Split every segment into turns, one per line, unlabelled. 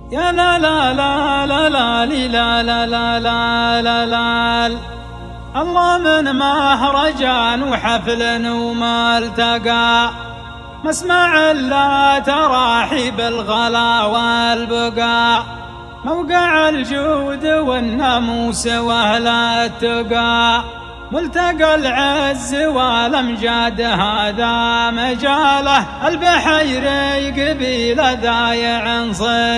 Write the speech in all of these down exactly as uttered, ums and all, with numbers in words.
يا لا لا لا لا لا لا لا لا لا لا لا الله من مهرجان وحفل وما التقى مسمع لا تراحيب الغلا والبقاء موقع الجود والناموس واهل التقى ملتقى العز والامجاد هذا مجاله البحيري قبيل ذايع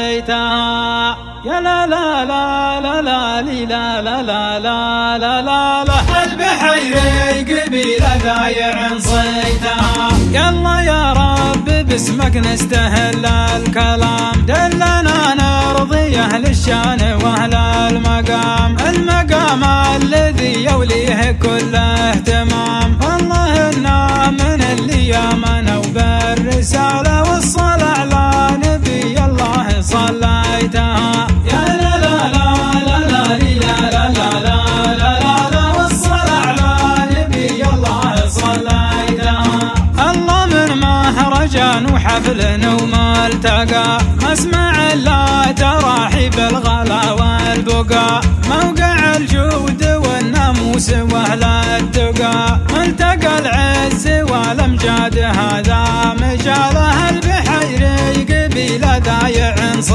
صيتها يا لا لا لا لا لا لا لا لا لا لا لا لا البحيري قبيل ذايع صيتها يلا يا رب باسمك نستهل الكلام دلنا نرضي اهل الشان واهل المقام المقام الذي يوليه كل اهتمام والله إنا من اللي آمنوا بالرسالة والصلاة على نبي الله صليتها يا لا لا لا لا لا لا لا لا لا لا لا والصلاة على نبي الله صليتها الله من مهرجان وحفل وما التقى مسمع لا تراحيب الغلا والبقاء موقع الجود والناموس واهل التقى ملتقى العز والامجاد هذا مجاله البحيري قبيل ذايع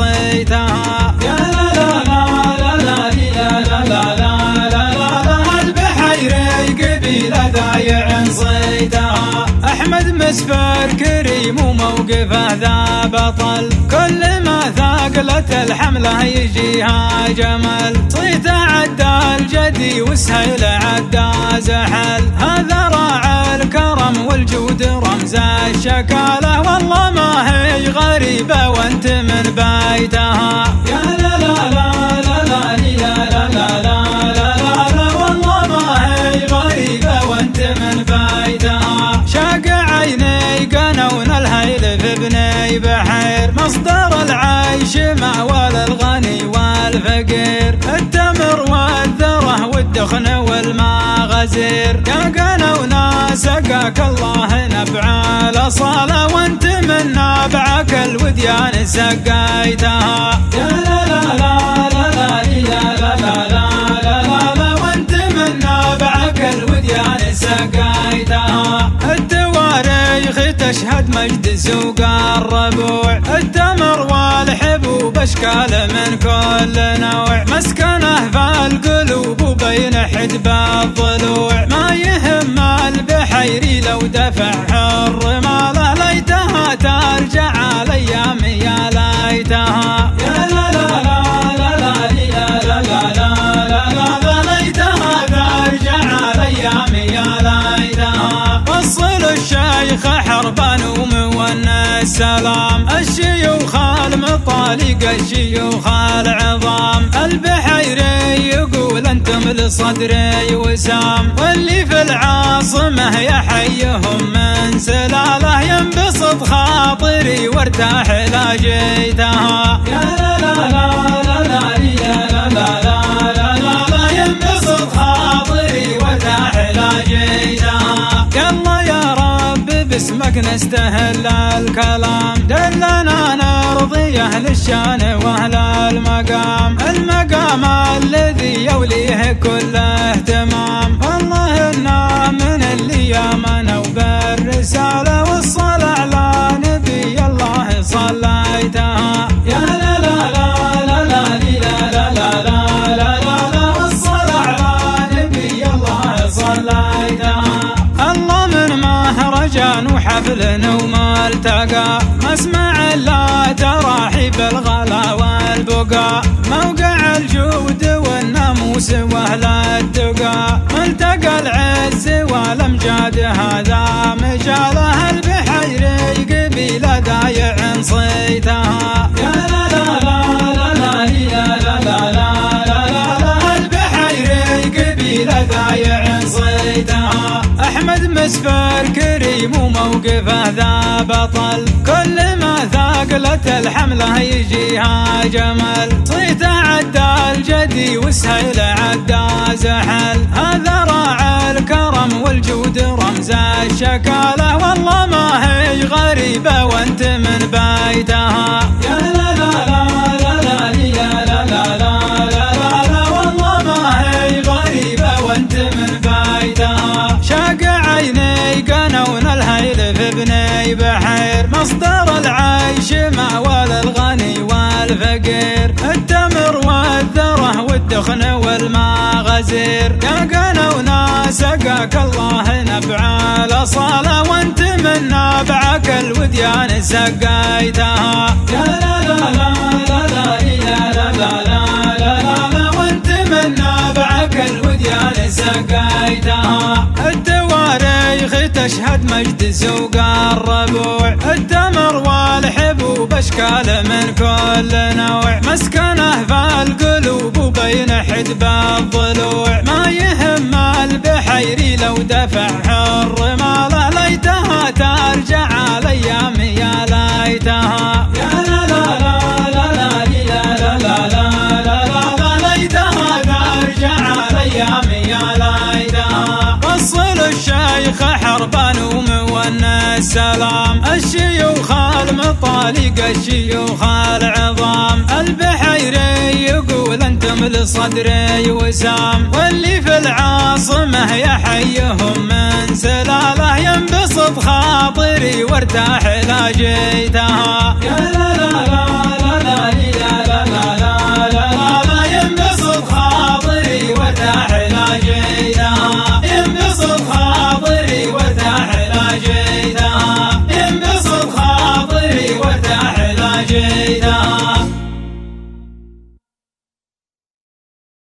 صيتها يا لا لا لا لا لا لا لا لا لا البحيري قبيل ذايع صيتها احمد مسفر كريم وموقفه ذا بطل كل ما ثاقلت الحمله يجيها جمل صيته عدى الجدي وسهيل عدى زحل هذا راعى الكرم والجود رمز الشكاله والله ما هي غريبه وانت من بيتها يا لا لا لا لا لا لا لا لا لا لا والله ما هي غريبه وانت من بيتها شاق عيني قنون الهيل في بني بحير مصدر العيش مأوى الغني والفقير التمر والذره والدخن والمغازير يا قنونا سقاك الله نبع الأصالة وانت من نبعك الوديان سقيتها يا لا لا لا لا لا لا لا لا لا لا وانت من نبعك الوديان سقيتها التواريخ تشهد مجد سوق الربوع التمر والحبوب اشكال من كل نوع مسكنه في القلوب وبين حدب الضلوع ما يهم البحيري لو دفع حر ماله ليتها ترجع الايام يا ليتها يا لا لا لا لا لا لا لا لا لا لا ليتها ترجع الايام يا ليتها وصل الشيخ حربان ومولى السلام الشيوخ المطالق الشيوخ العظام البحيري يقول انتم لصدري وسام واللي في العاصمه يحيهم من سلاله ينبسط خاطري وارتاح لا جيتها يا لا لا لا لا لا لا لا لا لا لا ينبسط خاطري وارتاح لا جيتها يلا يا رب باسمك نستهل الكلام دلنا نرضي اهل الشان واهل المقام المقام الذي يوليه كل اهتمام والله إنا من اللي آمنوا بالرسالة والصلاة على نبي الله صليتها يا لا لا لا لا لا لا لا لا لا لا والصلاة على نبي الله صليتها الله من مهرجان وحفل وما التقى مسمع لا تراحيب الغلا والبقاء موقع الجود والناموس واهل التقى ملتقى العز والامجاد هذا مجاله البحيري قبيل ذايع صيتها يا لا لا لا لا لا لا لا لا لا البحيري قبيل ذايع صيتها احمد مسفر كريم وموقفه ذا بطل كل ما ثاقلت الحمله يجيها جمل صيته عدى الجدي وسهيل عدى زحل هذا راعى الكرم والجود رمز الشكاله والله ما هي غريبه وانت من بيتها يا لا لا لا لا للغني والفقير، التمر والذره والدخن والماء غزير. يا قنونا سقاك الله نبع الأصالة، وانت من نابعك الوديان سقيتها. يا لا لا لا لا لا لا لا لا لا لا، وانت من نابعك الوديان سقيتها. التواريخ تشهد مجد سوق الربوع، التمر والحبوب اشكال من كل نوع، مسكنه في القلوب وبين حدب الضلوع. ما يهم البحيري لو دفع حر ماله، ليتها ترجع الايام يا ليتها. يا لا لا لا لا لا لا لا لا لا، ليتها ترجع الايام يا ليتها. وصل الشيخ حربان ومونس السلام، الشيوخ المطالق الشيوخ العظام. البحيري يقول انتم لصدري وسام، واللي في العاصمه يحيهم من سلاله. ينبسط خاطري وارتاح لا جيتها. يا لا لا لا